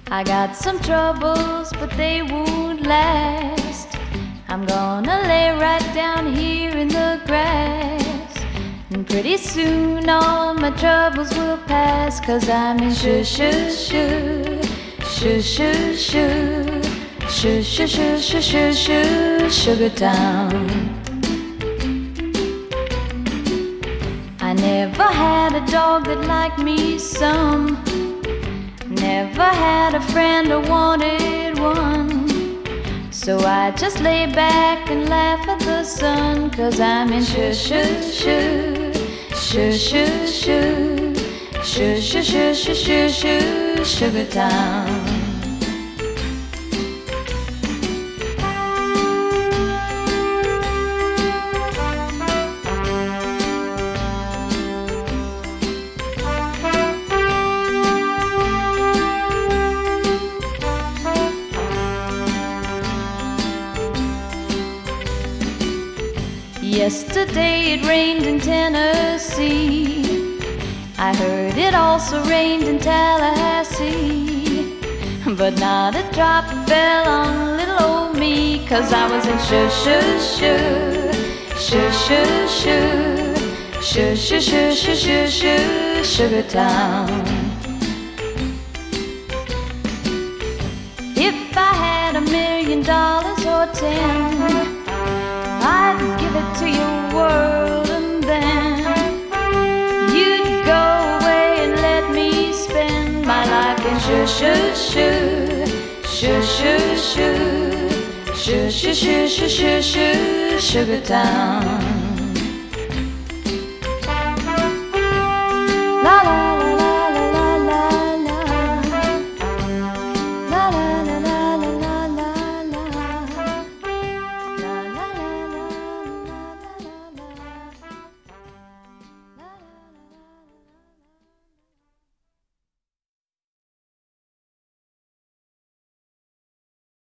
I got some troubles, but they won't last. I'm gonna lay right down here in the grass, and pretty soon all my troubles will pass. 'Cause I'm in shoo shoo shoo, shoo shoo shoo, shoo shoo shoo shoo shoo shoo, Sugar Town. I never had a dog that liked me some, never had a friend or wanted one. So I just lay back and laugh at the sun. 'Cause I'm in shoo shoo shoo, shoo shoo shoo, shoo shoo shoo shoo shoo shoo, Sugar Town. Yesterday it rained in Tennessee. I heard it also rained in Tallahassee, but not a drop fell on little old me. 'Cause I was in shoo shoo shoo, shoo shoo shoo, shoo shoo shoo shoo shoo shoo, Sugar Town. If I had $1,000,000 or 10, I'd give it to your world, and then you'd go away and let me spend my life in shoo shoo shoo, shoo shoo shoo, shoo shoo shoo shoo shoo shoo, Sugar Town.